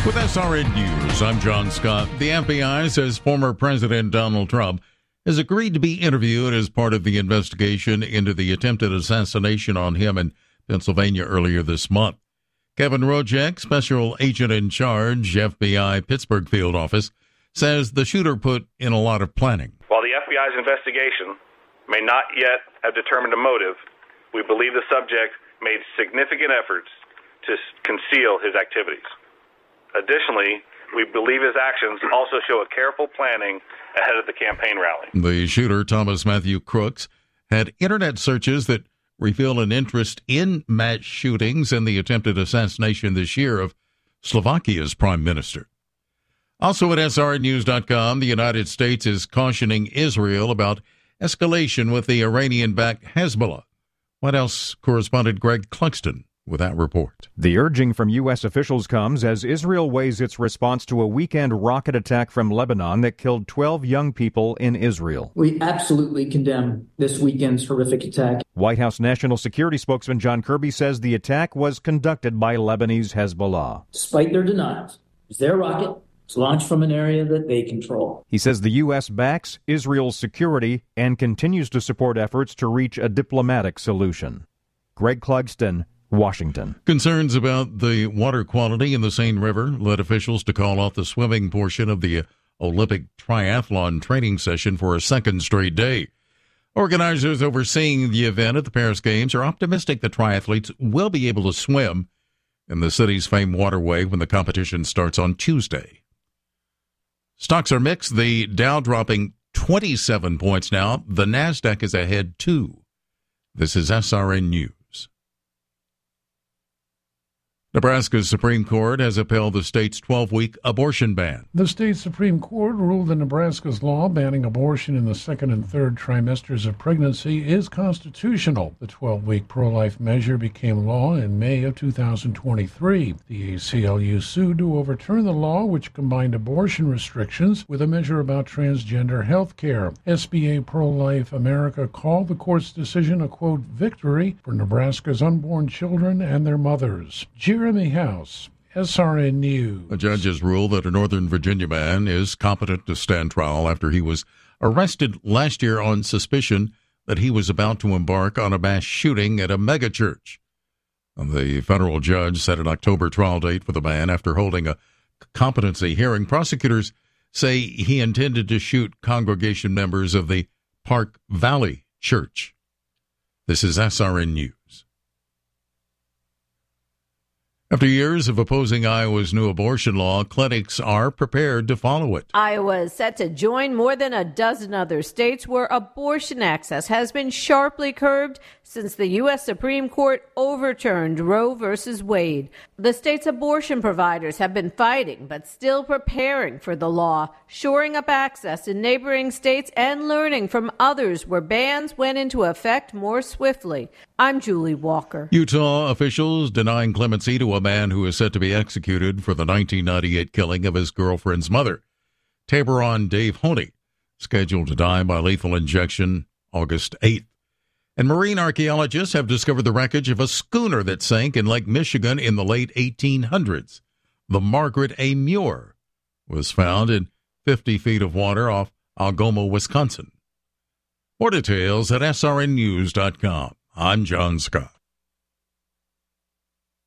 With SRN News, I'm John Scott. The FBI says former President Donald Trump has agreed to be interviewed as part of the investigation into the attempted assassination on him in Pennsylvania earlier this month. Kevin Rojek, special agent in charge, FBI Pittsburgh field office, says the shooter put in a lot of planning. While the FBI's investigation may not yet have determined a motive, we believe the subject made significant efforts to conceal his activities. Additionally, we believe his actions also show a careful planning ahead of the campaign rally. The shooter, Thomas Matthew Crooks, had internet searches that reveal an interest in mass shootings and the attempted assassination this year of Slovakia's prime minister. Also at srnews.com, the United States is cautioning Israel about escalation with the Iranian-backed Hezbollah. White House correspondent Greg Clugston with that report. The urging from U.S. officials comes as Israel weighs its response to a weekend rocket attack from Lebanon that killed 12 young people in Israel. We absolutely condemn this weekend's horrific attack. White House National Security spokesman John Kirby says the attack was conducted by Lebanese Hezbollah. Despite their denials, it was their rocket. It's launched from an area that they control. He says the U.S. backs Israel's security and continues to support efforts to reach a diplomatic solution. Greg Clugston, Washington. Concerns about the water quality in the Seine River led officials to call off the swimming portion of the Olympic triathlon training session for a second straight day. Organizers overseeing the event at the Paris Games are optimistic that triathletes will be able to swim in the city's famed waterway when the competition starts on Tuesday. Stocks are mixed, the Dow dropping 27 points now. The NASDAQ is ahead too. This is SRN News. Nebraska's Supreme Court has upheld the state's 12-week abortion ban. The state Supreme Court ruled that Nebraska's law banning abortion in the second and third trimesters of pregnancy is constitutional. The 12-week pro-life measure became law in May of 2023. The ACLU sued to overturn the law, which combined abortion restrictions with a measure about transgender health care. SBA Pro-Life America called the court's decision a, quote, victory for Nebraska's unborn children and their mothers. Jeremy House, SRN News. A judge has ruled that a Northern Virginia man is competent to stand trial after he was arrested last year on suspicion that he was about to embark on a mass shooting at a megachurch. The federal judge set an October trial date for the man after holding a competency hearing. Prosecutors say he intended to shoot congregation members of the Park Valley Church. This is SRN News. After years of opposing Iowa's new abortion law, clinics are prepared to follow it. Iowa is set to join more than a dozen other states where abortion access has been sharply curbed since the U.S. Supreme Court overturned Roe v. Wade. The state's abortion providers have been fighting, but still preparing for the law, shoring up access in neighboring states and learning from others where bans went into effect more swiftly. I'm Julie Walker. Utah officials denying clemency to a man who is set to be executed for the 1998 killing of his girlfriend's mother. Taboron Dave Honey, scheduled to die by lethal injection August 8th. And marine archaeologists have discovered the wreckage of a schooner that sank in Lake Michigan in the late 1800s. The Margaret A. Muir was found in 50 feet of water off Algoma, Wisconsin. More details at srnnews.com. I'm John Scott.